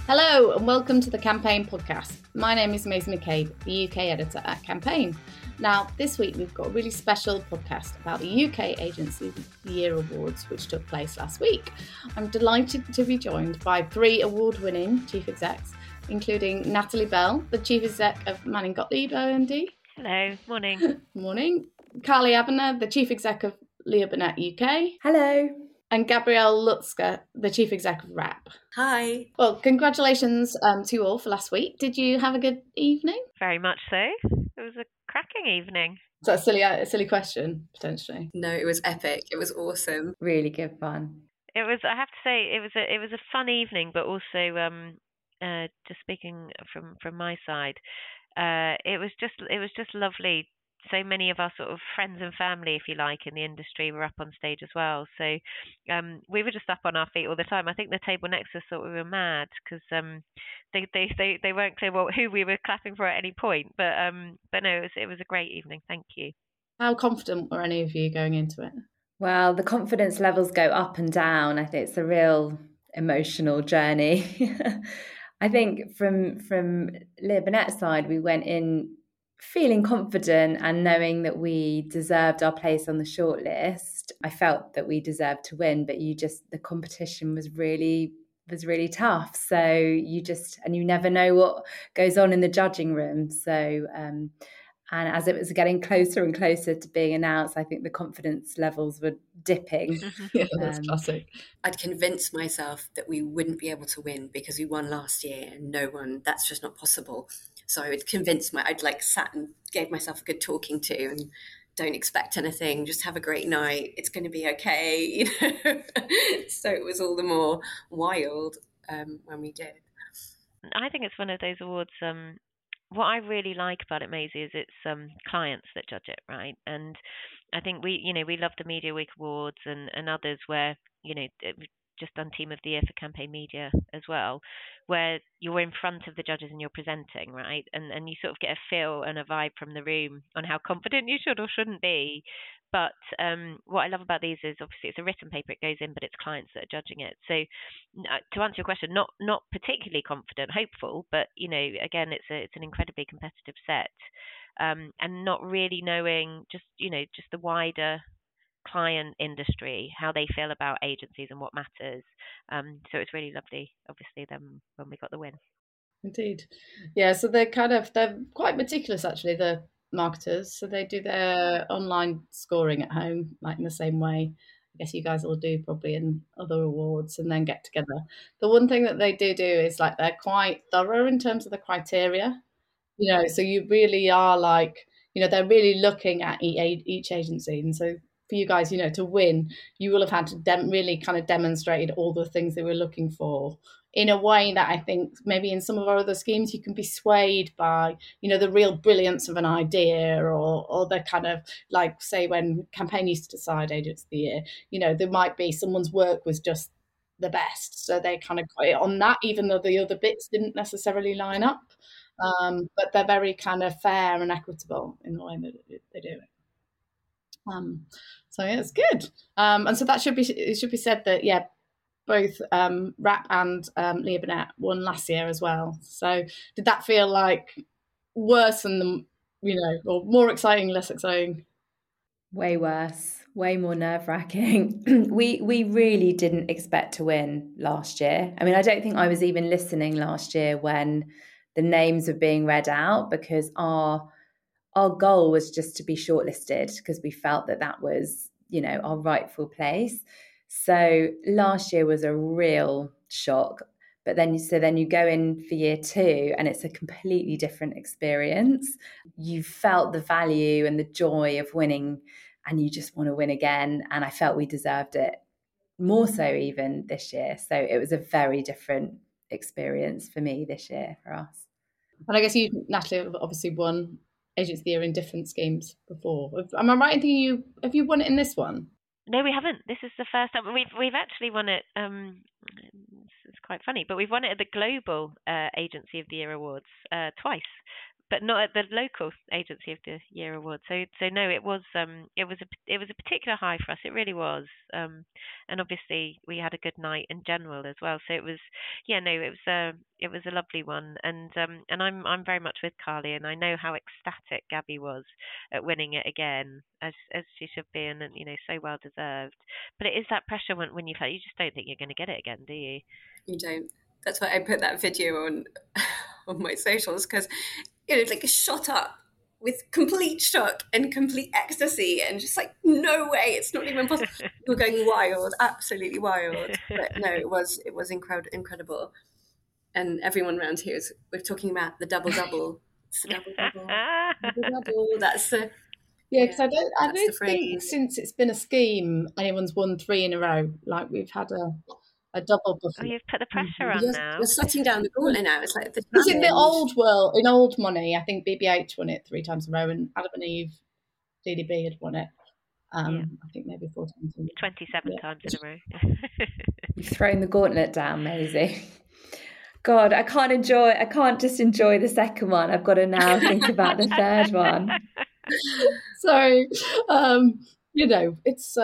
Hello and welcome to the Campaign podcast. My name is Maisie McCabe, the UK editor at Campaign. Now, this week we've got a really special podcast about the UK Agency of the Year Awards, which took place last week. I'm delighted to be joined by 3 award-winning chief execs, including Natalie Bell, the chief exec of Manning Gottlieb OMD. Hello, morning. Morning. Carly Abner, the chief exec of Leo Burnett UK. Hello. And Gabrielle Lutzker, the chief exec of RAP. Hi. Well, congratulations to you all for last week. Did you have a good evening? Very much so. It was a cracking evening. Is that a silly question, potentially? No, it was epic. It was awesome. Really good fun. It was. I have to say, it was a fun evening, but also, just speaking from my side, it was just lovely. So many of our sort of friends and family, if you like, in the industry were up on stage as well. So we were just up on our feet all the time. I think the table next to us thought we were mad because they weren't clear who we were clapping for at any point. But no, it was a great evening. Thank you. How confident were any of you going into it? Well, the confidence levels go up and down. I think it's a real emotional journey. I think from Leo Burnett's side, we went in feeling confident and knowing that we deserved our place on the shortlist. I felt that we deserved to win, but the competition was really tough. So you never know what goes on in the judging room. So and as it was getting closer and closer to being announced, I think the confidence levels were dipping. Yeah, that's classic. I'd convinced myself that we wouldn't be able to win because we won last year and that's just not possible. So I would I'd sat and gave myself a good talking to and don't expect anything, just have a great night. It's going to be okay. So it was all the more wild when we did. I think it's one of those awards. What I really like about it, Maisie, is it's clients that judge it, right? And I think we love the Media Week Awards and others where, we've just done Team of the Year for Campaign Media as well, where you're in front of the judges and you're presenting, right? And you sort of get a feel and a vibe from the room on how confident you should or shouldn't be. But what I love about these is obviously it's a written paper, it goes in, but it's clients that are judging it. So to answer your question, not particularly confident, hopeful, but again, it's an incredibly competitive set, and not really knowing just the wider client industry, how they feel about agencies and what matters. So it's really lovely, obviously, then when we got the win. Indeed. Yeah, so they're quite meticulous, actually, the marketers. So they do their online scoring at home, like in the same way I guess you guys will do probably in other awards, and then get together. The one thing that they do is they're quite thorough in terms of the criteria, so you really are they're really looking at each agency. And so for you guys, to win, you will have had to really kind of demonstrated all the things they were looking for in a way that I think maybe in some of our other schemes you can be swayed by, the real brilliance of an idea or the kind of say when Campaign used to decide Agents of the Year, there might be someone's work was just the best. So they kind of got it on that, even though the other bits didn't necessarily line up. But they're very kind of fair and equitable in the way that they do it. So yeah, it's good. And so it should be said that both RAP and Leo Burnett won last year as well. So did that feel like worse than or more exciting, less exciting? Way worse, way more nerve-wracking. We really didn't expect to win last year. I mean, I don't think I was even listening last year when the names were being read out, because our goal was just to be shortlisted because we felt that was, our rightful place. So last year was a real shock. But then you go in for year 2 and it's a completely different experience. You felt the value and the joy of winning and you just want to win again. And I felt we deserved it more so even this year. So it was a very different experience for me this year, for us. And I guess you, Natalie, have obviously won Agents of the Year in different schemes before. Am I right in thinking have you won it in this one? No, we haven't. This is the first time. We've actually won it. It's quite funny, but we've won it at the Global Agency of the Year Awards twice. but not at the local Agency of the Year award. So no, it was a particular high for us. It really was, and obviously we had a good night in general as well. So it was, it was a lovely one, and I'm very much with Carly, and I know how ecstatic Gabby was at winning it again, as she should be, and so well deserved. But it is that pressure when you've had, you just don't think you're going to get it again, do you? You don't. That's why I put that video on my socials, because it's like shot up with complete shock and complete ecstasy, and just like, no way, it's not even possible. We're going wild, absolutely wild. But no, it was incredible. And everyone around here we're talking about the double double. It's the double double. That's the because I don't think since it's been a scheme anyone's won 3 in a row. Like, we've had a double before. Oh, you've put the pressure on now. You're slotting down the gauntlet now. It's like because in the old world, in old money, I think BBH won it 3 times in a row, and Adam and Eve, DDB had won it. I think maybe 4 times. 27 times in a row. You've thrown the gauntlet down, Maisie. God, I can't just enjoy the second one. I've got to now think about the third one. So, it's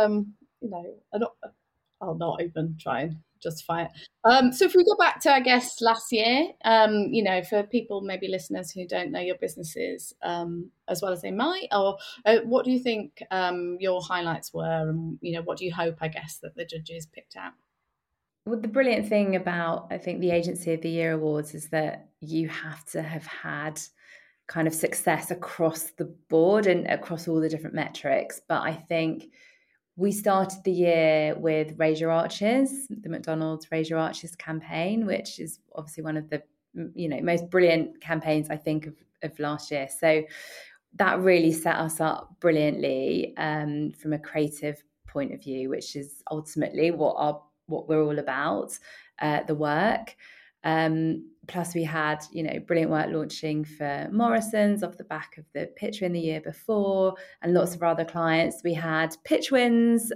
I'll not even try and justify it. So if we go back to, I guess, last year, for people, maybe listeners who don't know your businesses as well as they might, or what do you think your highlights were, and what do you hope, I guess, that the judges picked out? Well, the brilliant thing about, I think, the Agency of the Year Awards is that you have to have had kind of success across the board and across all the different metrics. But I think we started the year with Raise Your Arches, the McDonald's Raise Your Arches campaign, which is obviously one of the most brilliant campaigns, I think, of last year. So that really set us up brilliantly from a creative point of view, which is ultimately what we're all about, the work. Plus we had, brilliant work launching for Morrison's off the back of the pitch win the year before, and lots of other clients. We had pitch wins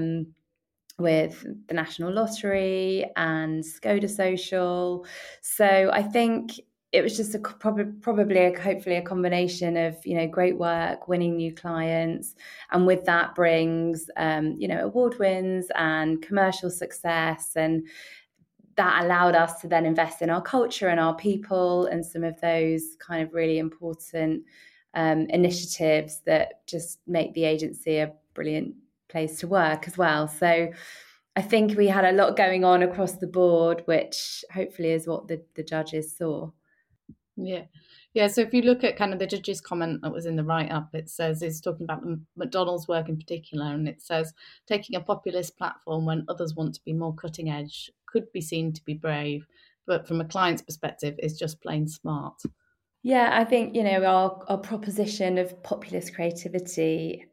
with the National Lottery and Skoda Social. So I think it was just hopefully a combination of, great work, winning new clients. And with that brings, award wins and commercial success. And that allowed us to then invest in our culture and our people and some of those kind of really important initiatives that just make the agency a brilliant place to work as well. So I think we had a lot going on across the board, which hopefully is what the judges saw. Yeah. So if you look at kind of the judges' comment that was in the write-up, it says, it's talking about the McDonald's work in particular, and it says, taking a populist platform when others want to be more cutting edge could be seen to be brave, but from a client's perspective, it's just plain smart. Yeah, I think, our proposition of populist creativity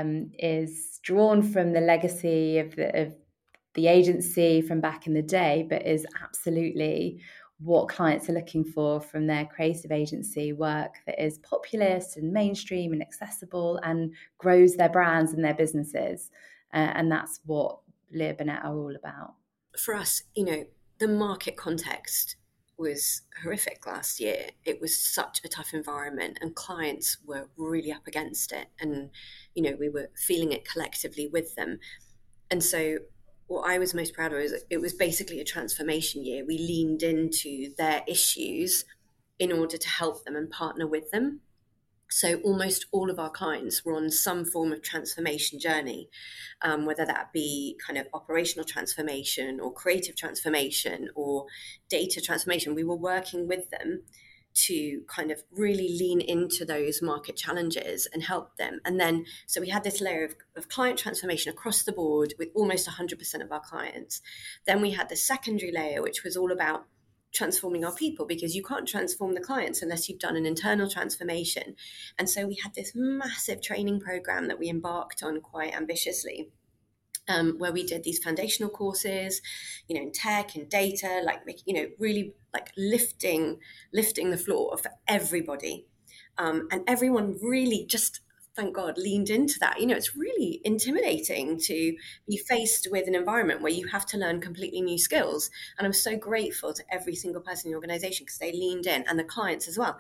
is drawn from the legacy of the agency from back in the day, but is absolutely what clients are looking for from their creative agency work that is populist and mainstream and accessible and grows their brands and their businesses. And that's what Leah Burnett are all about. For us, the market context was horrific last year. It was such a tough environment, and clients were really up against it. And, we were feeling it collectively with them. And so what I was most proud of is it was basically a transformation year. We leaned into their issues in order to help them and partner with them. So almost all of our clients were on some form of transformation journey, whether that be kind of operational transformation or creative transformation or data transformation. We were working with them to kind of really lean into those market challenges and help them. And then, so we had this layer of client transformation across the board with almost 100% of our clients. Then we had the secondary layer, which was all about transforming our people, because you can't transform the clients unless you've done an internal transformation. And so we had this massive training program that we embarked on quite ambitiously, where we did these foundational courses, in tech and data, really like lifting the floor for everybody. And everyone really just, thank God, leaned into that. It's really intimidating to be faced with an environment where you have to learn completely new skills. And I'm so grateful to every single person in the organization because they leaned in, and the clients as well.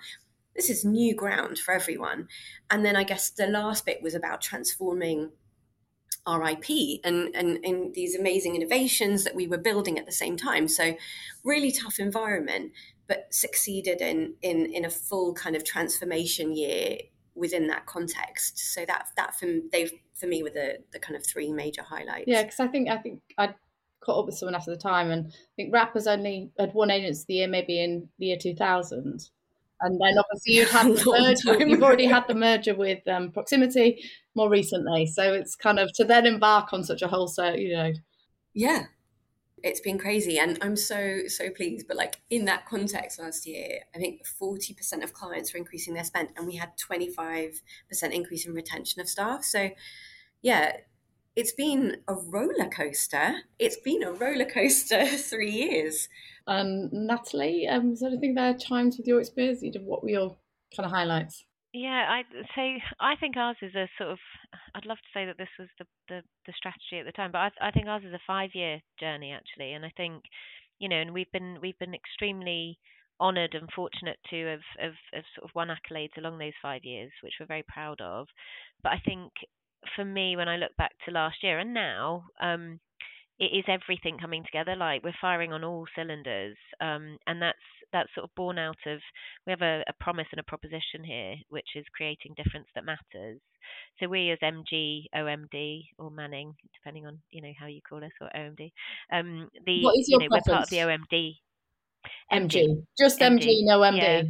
this is new ground for everyone. And then I guess the last bit was about transforming our IP and these amazing innovations that we were building at the same time. So really tough environment, but succeeded in a full kind of transformation year within that context. So that for me were the kind of three major highlights. Yeah, because I think I caught up with someone after the time, and I think Rappers only had one Agents of the Year maybe in the year 2000. And then obviously you'd had the merger, you've already had the merger with Proximity more recently. So it's kind of to then embark on such a wholesale, Yeah, it's been crazy. And I'm so pleased. But like in that context last year, I think 40% of clients were increasing their spend, and we had 25% increase in retention of staff. So yeah, it's been a roller coaster. It's been a roller coaster 3 years. Natalie, is there anything there chimes with your experience? What were your kind of highlights? Yeah, I think ours is a sort of. I'd love to say that this was the strategy at the time, but I think ours is a 5-year journey actually, and I think, and we've been extremely honoured and fortunate to have sort of won accolades along those 5 years, which we're very proud of. But I think for me, when I look back to last year and now, it is everything coming together. Like we're firing on all cylinders, and that's sort of born out of, we have a promise and a proposition here, which is creating difference that matters. So we as MG, OMD, or Manning, depending on how you call us, or OMD. What is your preference? We're part of the OMD. MG. Just MG, no MD. Yeah.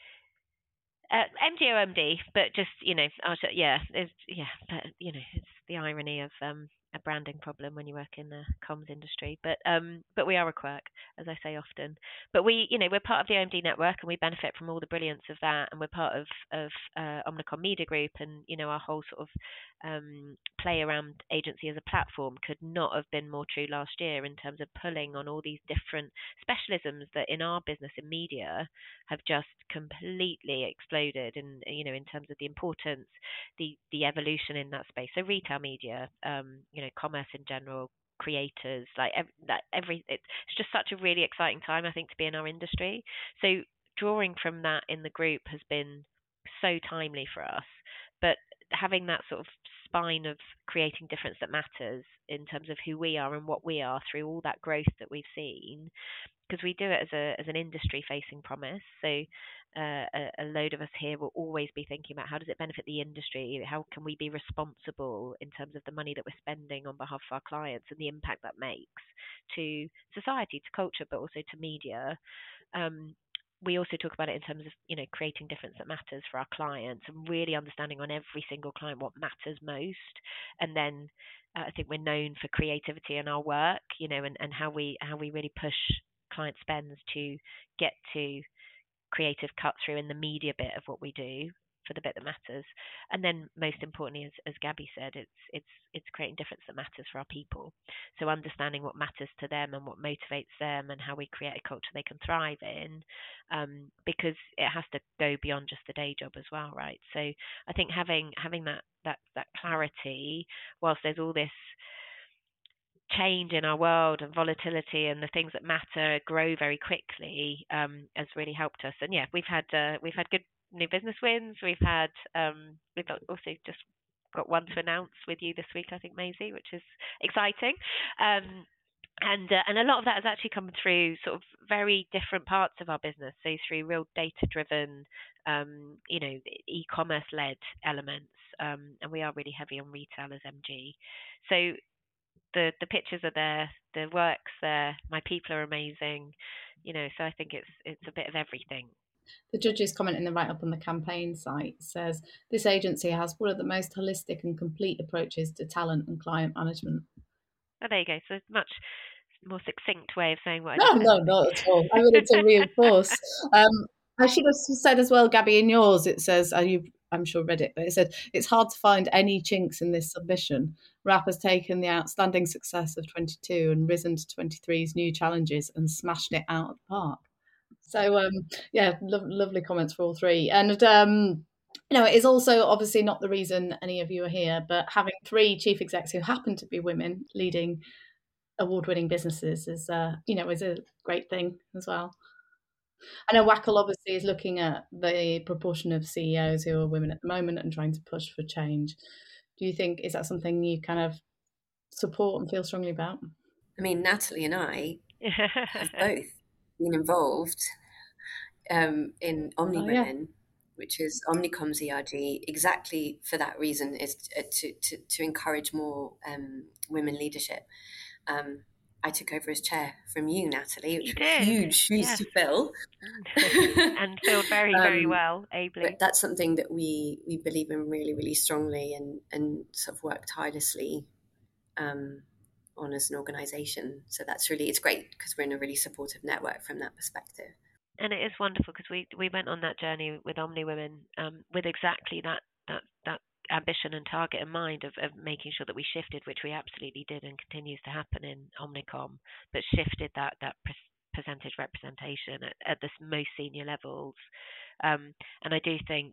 MG OMD, but just but it's the irony of a branding problem when you work in the comms industry. But we are a quirk, as I say often. But we're part of the OMD network, and we benefit from all the brilliance of that. And we're part of Omnicom Media Group, and our whole sort of play around agency as a platform could not have been more true last year in terms of pulling on all these different specialisms that in our business in media have just completely exploded, and in terms of the importance, the evolution in that space. So retail media, commerce in general, creators, it's just such a really exciting time, I think, to be in our industry. So drawing from that in the group has been so timely for us. But having that sort of spine of creating difference that matters in terms of who we are and what we are through all that growth that we've seen, because we do it as an industry facing promise. So a load of us here will always be thinking about how does it benefit the industry, how can we be responsible in terms of the money that we're spending on behalf of our clients and the impact that makes to society, to culture, but also to media. We also talk about it in terms of creating difference that matters for our clients, and really understanding on every single client what matters most. And then I think we're known for creativity in our work, and how we really push client spends to get to creative cut through in the media bit of what we do for the bit that matters. And then most importantly, as Gabby said, it's creating difference that matters for our people. So understanding what matters to them and what motivates them, and how we create a culture they can thrive in, because it has to go beyond just the day job as well, right? So I think having that clarity, whilst there's all this change in our world and volatility and the things that matter grow very quickly, has really helped us. And we've had good new business wins. We've also just got one to announce with you this week, I think, Maisie, which is exciting. And a lot of that has actually come through sort of very different parts of our business. So through real data-driven, e-commerce-led elements, and we are really heavy on retail as MG. So the pictures are there, the work's there, my people are amazing, so I think it's a bit of everything. The judges' comment in the write-up on the campaign site says, this agency has one of the most holistic and complete approaches to talent and client management. Oh, there you go. So it's much more succinct way of saying what I said. No, not at all. I wanted to reinforce. I should have said as well, Gabby, in yours, it says, I'm sure read it, but it said, it's hard to find any chinks in this submission. Rap has taken the outstanding success of 22 and risen to 23's new challenges and smashed it out of the park. So, lovely comments for all three. And, it is also obviously not the reason any of you are here, but having 3 chief execs who happen to be women leading award-winning businesses is a great thing as well. I know Wackle obviously is looking at the proportion of CEOs who are women at the moment and trying to push for change. Do you think, is that something you kind of support and feel strongly about? I mean, Natalie and I have both been involved in Omni Women, which is Omnicom's ERG, exactly for that reason, is to encourage more women leadership. I took over as chair from you, Natalie, which were huge shoes to fill. And filled very, very well, ably. But that's something that we believe in really, really strongly and sort of work tirelessly on as an organisation. So that's really, it's great because we're in a really supportive network from that perspective. And it is wonderful because we went on that journey with Omni Women with exactly that ambition and target in mind of making sure that we shifted, which we absolutely did and continues to happen in Omnicom, but shifted that percentage representation at the most senior levels. And I do think,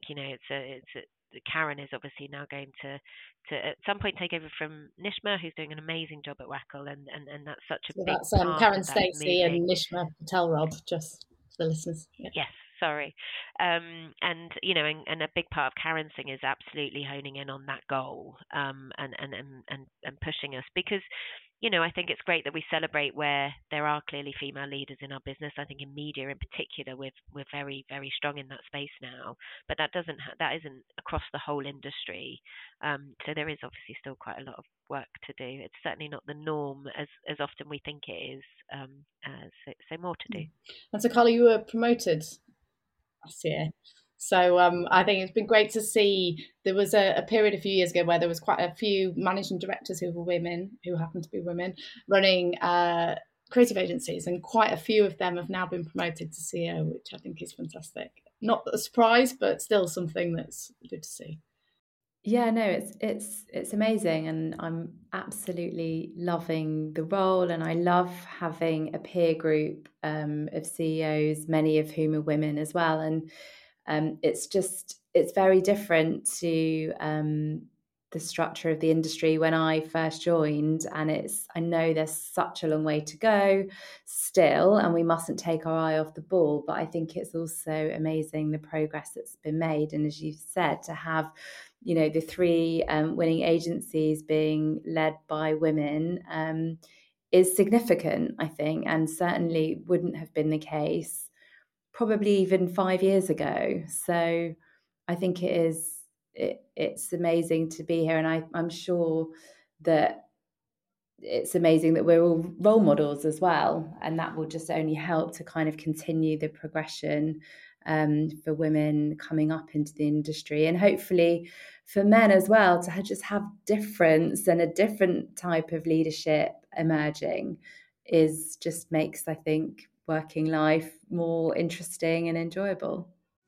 Karen is obviously now going to at some point take over from Nishma, who's doing an amazing job at Wackle, and that's such a big that's part Karen of that Stacey moving. and Nishma Patel-Robb, just for the listeners. Yes, sorry. And a big part of Karen's thing is absolutely honing in on that goal and pushing us, because I think it's great that we celebrate where there are clearly female leaders in our business. I think in media in particular, we're very, very strong in that space now, but that isn't across the whole industry. So there is obviously still quite a lot of work to do. It's certainly not the norm as often we think it is. So more to do. And so, Carla, you were promoted last year. So I think it's been great to see. There was a period a few years ago where there was quite a few managing directors who were women, who happened to be women, running creative agencies, and quite a few of them have now been promoted to CEO, which I think is fantastic. Not a surprise, but still something that's good to see. Yeah, no, it's amazing, and I'm absolutely loving the role, and I love having a peer group of CEOs, many of whom are women as well, and it's very different to the structure of the industry when I first joined, and I know there's such a long way to go still, and we mustn't take our eye off the ball, but I think it's also amazing the progress that's been made, and as you've said, to have the three winning agencies being led by women is significant, I think, and certainly wouldn't have been the case probably even 5 years ago. So I think it's amazing to be here, and I'm sure that it's amazing that we're all role models as well, and that will just only help to kind of continue the progression for women coming up into the industry, and hopefully for men as well to just have difference and a different type of leadership emerging just makes, I think, working life more interesting and enjoyable.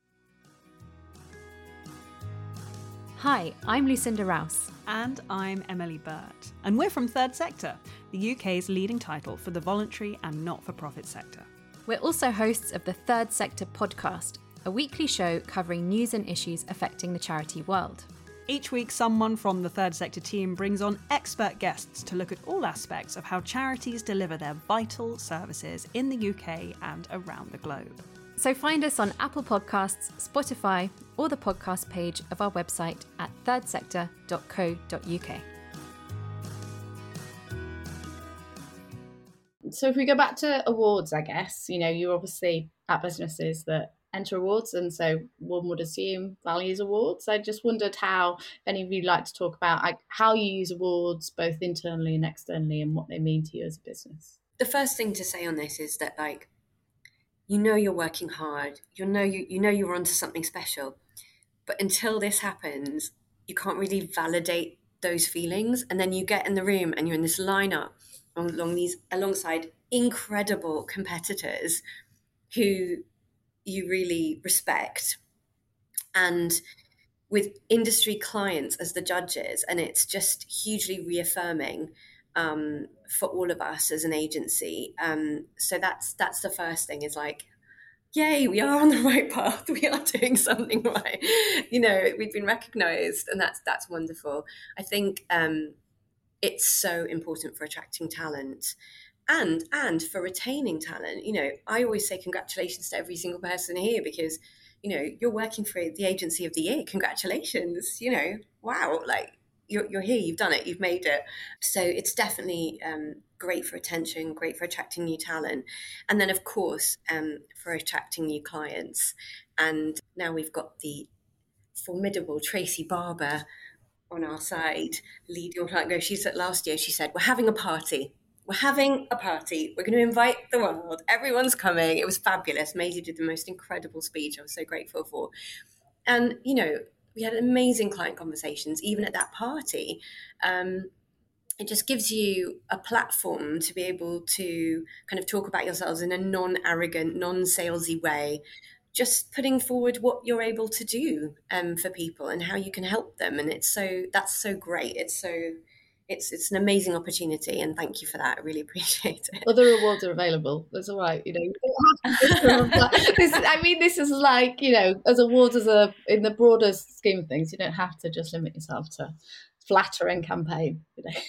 Hi, I'm Lucinda Rouse. And I'm Emily Burt. And we're from Third Sector, the UK's leading title for the voluntary and not-for-profit sector. We're also hosts of the Third Sector podcast, a weekly show covering news and issues affecting the charity world. Each week, someone from the Third Sector team brings on expert guests to look at all aspects of how charities deliver their vital services in the UK and around the globe. So find us on Apple Podcasts, Spotify, or the podcast page of our website at thirdsector.co.uk. So if we go back to awards, I guess, you're obviously at businesses that enter awards, and so one would assume values awards. I just wondered how, if any of you like to talk about how you use awards both internally and externally and what they mean to you as a business. The first thing to say on this is that you're working hard, you're onto something special, but until this happens, you can't really validate those feelings. And then you get in the room and you're in this lineup alongside incredible competitors who you really respect, and with industry clients as the judges, and it's just hugely reaffirming for all of us as an agency. So that's the first thing, is yay, we are on the right path. We are doing something right. We've been recognized, and that's wonderful. I think it's so important for attracting talent. and for retaining talent. I always say congratulations to every single person here, because you're working for the agency of the year. Congratulations. Wow, like you're here, you've done it, you've made it. So it's definitely great for attention, great for attracting new talent, and then of course for attracting new clients. And now we've got the formidable Tracy Barber on our side leading on client growth. She said last year, she said, we're having a party. We're having a party. We're going to invite the world. Everyone's coming. It was fabulous. Maisie did the most incredible speech. I was so grateful for. And, we had amazing client conversations, even at that party. It just gives you a platform to be able to kind of talk about yourselves in a non-arrogant, non-salesy way, just putting forward what you're able to do for people and how you can help them. And that's so great. It's an amazing opportunity, and thank you for that. I really appreciate it. Other rewards are available. That's all right. You don't have to this is like, as awards in the broader scheme of things, you don't have to just limit yourself to flattering campaign.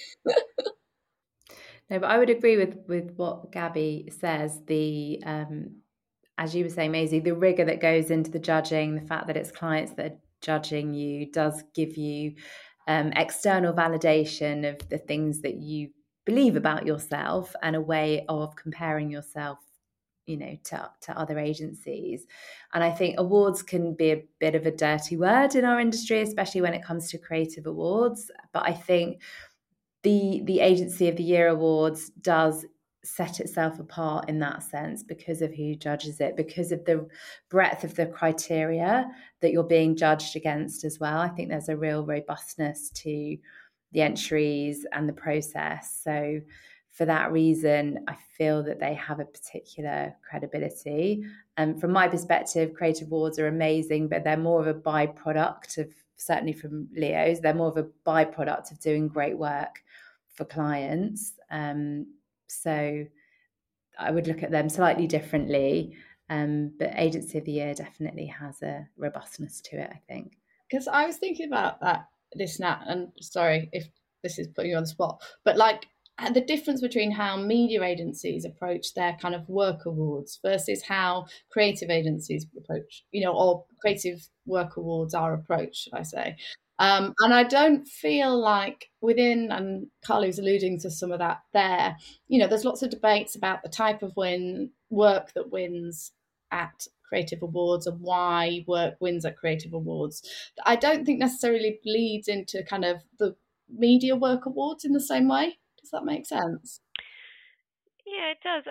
No, but I would agree with what Gabby says. The as you were saying, Maisie, the rigor that goes into the judging, the fact that it's clients that are judging you, does give you external validation of the things that you believe about yourself, and a way of comparing yourself, to other agencies. And I think awards can be a bit of a dirty word in our industry, especially when it comes to creative awards. But I think the Agency of the Year Awards does set itself apart in that sense, because of who judges it, because of the breadth of the criteria that you're being judged against as well. I think there's a real robustness to the entries and the process. So for that reason, I feel that they have a particular credibility. And from my perspective, creative awards are amazing, but they're more of a byproduct of, certainly from Leo's, they're more of a byproduct of doing great work for clients. So I would look at them slightly differently. But Agency of the Year definitely has a robustness to it, I think. Because I was thinking about this now, and sorry if this is putting you on the spot, but like the difference between how media agencies approach their kind of work awards versus how creative agencies approach, or creative work awards are approached, should I say. And I don't feel like within, and Carly's alluding to some of that there, there's lots of debates about the type of work that wins at creative awards and why work wins at creative awards. I don't think necessarily bleeds into kind of the media work awards in the same way. Does that make sense? Yeah, it does.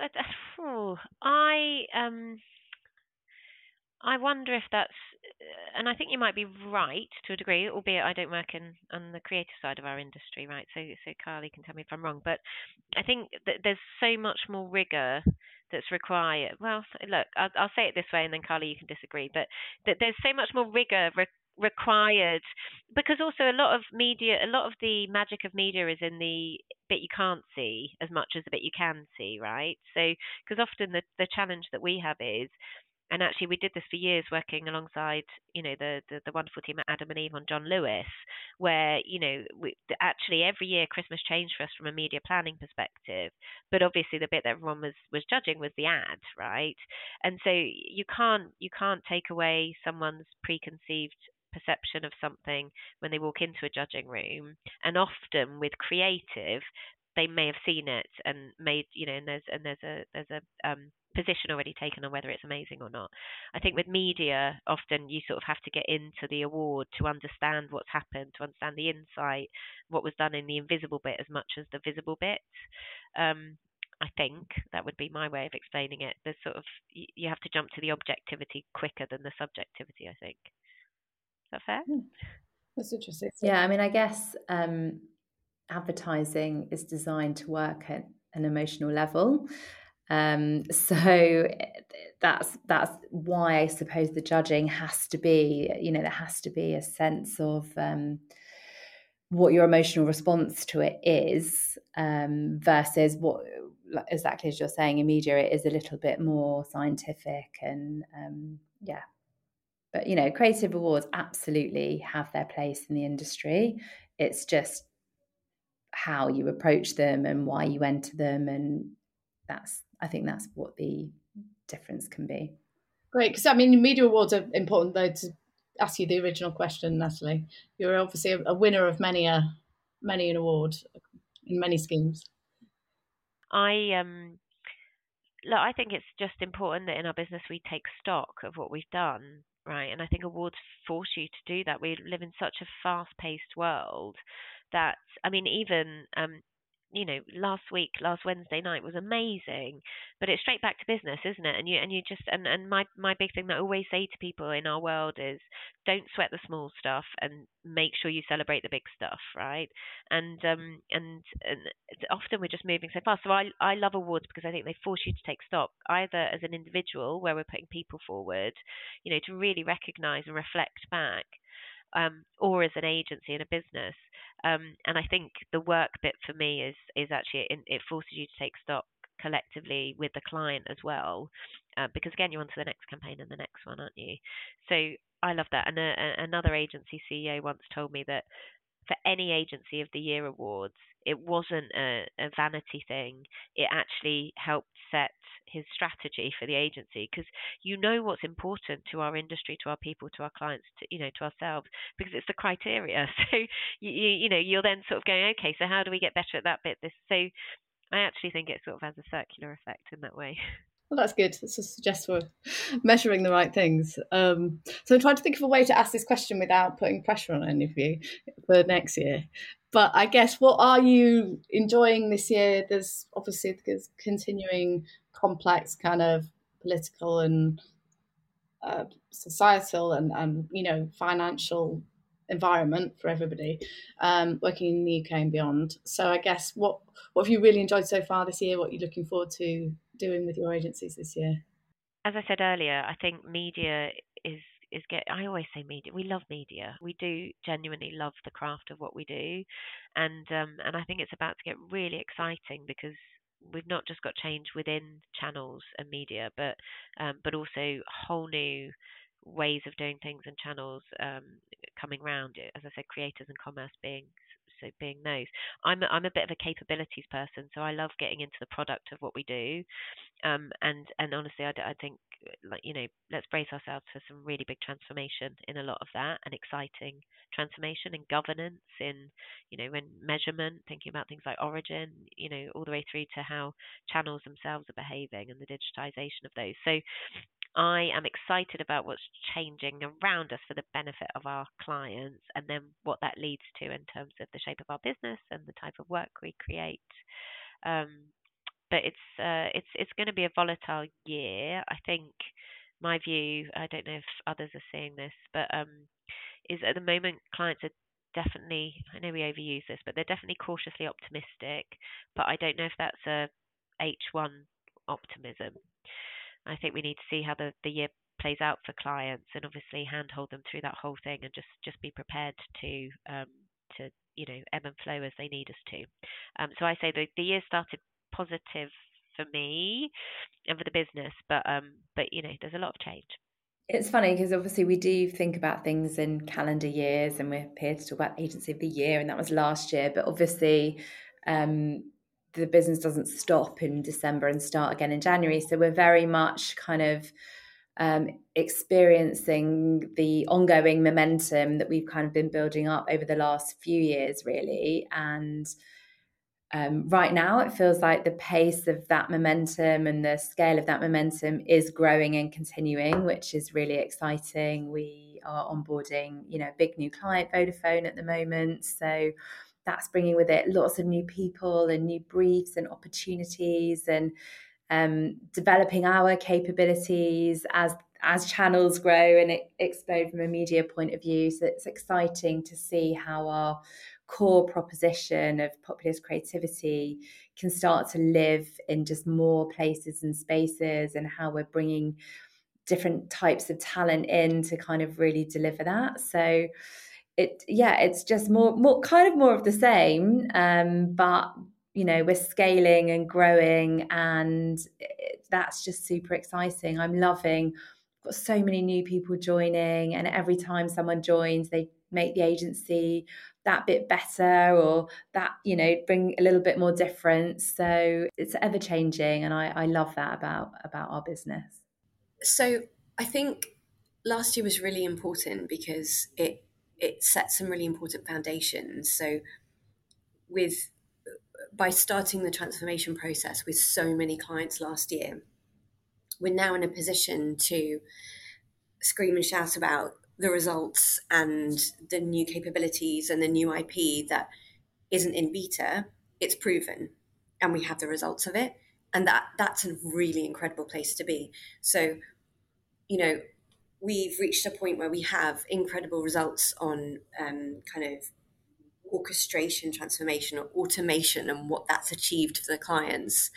I wonder if that's, and I think you might be right to a degree, albeit I don't work on the creative side of our industry, right? So Carly can tell me if I'm wrong, but I think that there's so much more rigor that's required. Well, look, I'll say it this way, and then Carly, you can disagree, but that there's so much more rigor required, because also a lot of the magic of media is in the bit you can't see as much as the bit you can see, right? So because often the challenge that we have is, and actually we did this for years working alongside the wonderful team at Adam and Eve on John Lewis, where actually every year Christmas changed for us from a media planning perspective, but obviously the bit that everyone was judging was the ad, right? And so you can't take away someone's preconceived perception of something when they walk into a judging room, and often with creative they may have seen it and made and there's a position already taken on whether it's amazing or not. I think with media, often you sort of have to get into the award to understand what's happened, to understand the insight, what was done in the invisible bit as much as the visible bit. I think that would be my way of explaining it. There's sort of, you have to jump to the objectivity quicker than the subjectivity, I think. Is that fair? That's interesting. Yeah, I mean, I guess advertising is designed to work at an emotional level. So that's why I suppose the judging has to be, there has to be a sense of what your emotional response to it is, versus what, exactly as you're saying, in media it is a little bit more scientific and yeah. But creative awards absolutely have their place in the industry. It's just how you approach them and why you enter them, and I think that's what the difference can be. Great, because I mean, media awards are important, though. To ask you the original question, Natalie, you're obviously a winner of many an award in many schemes. I think it's just important that in our business we take stock of what we've done, right? And I think awards force you to do that. We live in such a fast-paced world that, I mean, even last Wednesday night was amazing, but it's straight back to business, isn't it? And you just and my big thing that I always say to people in our world is, don't sweat the small stuff and make sure you celebrate the big stuff, right? And often we're just moving so fast. So I love awards because I think they force you to take stock, either as an individual where we're putting people forward, to really recognise and reflect back, or as an agency in a business. And I think the work bit for me is actually it forces you to take stock collectively with the client as well, because again, you're on to the next campaign and the next one, aren't you? So I love that. And another agency CEO once told me that for any Agency of the Year awards, it wasn't a vanity thing. It actually helped set his strategy for the agency, because what's important to our industry, to our people, to our clients, to ourselves, because it's the criteria. So you're then sort of going, okay, so how do we get better at that bit? So I actually think it sort of has a circular effect in that way. Well, that's good. This suggests we're measuring the right things. So I'm trying to think of a way to ask this question without putting pressure on any of you for next year. But I guess, what are you enjoying this year? There's obviously continuing complex kind of political and societal and financial environment for everybody working in the UK and beyond. So I guess, what have you really enjoyed so far this year? What are you looking forward to doing with your agencies this year? As I said earlier, I think media I always say media. We love media. We do genuinely love the craft of what we do, and I think it's about to get really exciting, because we've not just got change within channels and media, but also whole new ways of doing things and channels coming round. As I said, creators and commerce being those. I'm a bit of a capabilities person, so I love getting into the product of what we do. And honestly, I think, let's brace ourselves for some really big transformation in a lot of that, and exciting transformation in governance, in measurement, thinking about things like origin, all the way through to how channels themselves are behaving and the digitization of those. So I am excited about what's changing around us for the benefit of our clients, and then what that leads to in terms of the shape of our business and the type of work we create. But it's going to be a volatile year. I think my view, I don't know if others are seeing this, but is at the moment clients are definitely, I know we overuse this, but they're definitely cautiously optimistic. But I don't know if that's a H1 optimism. I think we need to see how the year plays out for clients, and obviously handhold them through that whole thing, and just be prepared to ebb and flow as they need us to. So I say the year started positive for me and for the business, but there's a lot of change. It's funny because obviously we do think about things in calendar years, and we're here to talk about Agency of the Year, and that was last year. But obviously the business doesn't stop in December and start again in January. So we're very much kind of experiencing the ongoing momentum that we've kind of been building up over the last few years, really. And right now it feels like the pace of that momentum and the scale of that momentum is growing and continuing, which is really exciting. We are onboarding, a big new client, Vodafone, at the moment. So that's bringing with it lots of new people and new briefs and opportunities, and developing our capabilities as channels grow and explode from a media point of view. So it's exciting to see how our core proposition of populist creativity can start to live in just more places and spaces, and how we're bringing different types of talent in to kind of really deliver that. So it's just more of the same, but we're scaling and growing, and that's just super exciting. I'm loving, got so many new people joining, and every time someone joins, they make the agency that bit better, or that, bring a little bit more difference. So it's ever changing, and I love that about our business. So I think last year was really important because it set some really important foundations. So by starting the transformation process with so many clients last year, we're now in a position to scream and shout about the results and the new capabilities and the new IP that isn't in beta. It's proven, and we have the results of it. And that's a really incredible place to be. So, we've reached a point where we have incredible results on kind of orchestration, transformation, or automation, and what that's achieved for the clients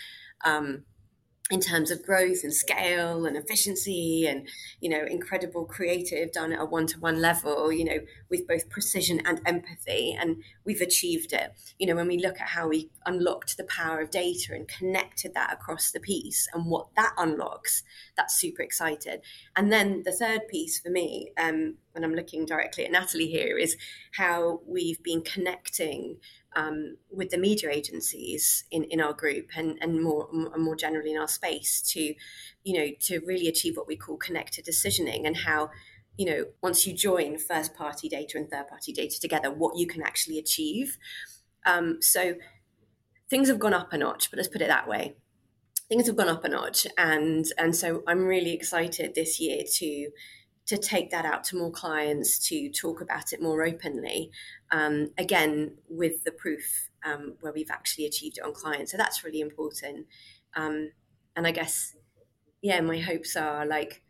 in terms of growth and scale and efficiency, and incredible creative done at a one-to-one level, with both precision and empathy, and we've achieved it. When we look at how we unlocked the power of data and connected that across the piece and what that unlocks, that's super excited. And then the third piece for me, when I'm looking directly at Natalie here, is how we've been connecting with the media agencies in our group and more generally in our space to really achieve what we call connected decisioning, and how once you join first party data and third party data together, what you can actually achieve. So things have gone up a notch, but let's put it that way. Things have gone up a notch, and so I'm really excited this year to take that out to more clients, to talk about it more openly, again, with the proof where we've actually achieved it on clients. So that's really important. And I guess, my hopes are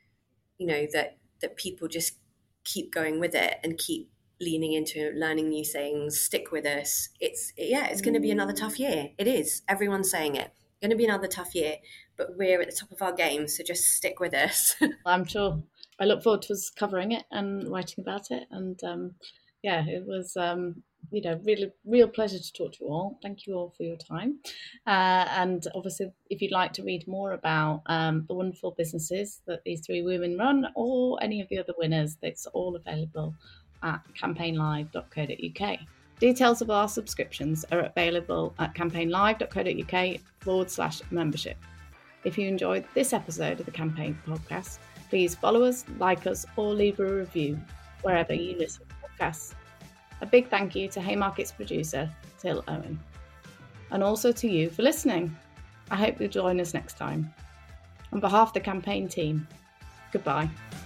that people just keep going with it and keep leaning into learning new things, stick with us. It's going to be another tough year. It is. Everyone's saying it. Going to be another tough year, but we're at the top of our game, so just stick with us. I'm sure. I look forward to us covering it and writing about it. And it was really real pleasure to talk to you all. Thank you all for your time. And obviously, if you'd like to read more about the wonderful businesses that these three women run, or any of the other winners, it's all available at campaignlive.co.uk. Details of our subscriptions are available at campaignlive.co.uk/membership. If you enjoyed this episode of the Campaign Podcast, please follow us, like us, or leave a review wherever you listen to podcasts. A big thank you to Haymarket's producer, Till Owen. And also to you for listening. I hope you'll join us next time. On behalf of the campaign team, goodbye.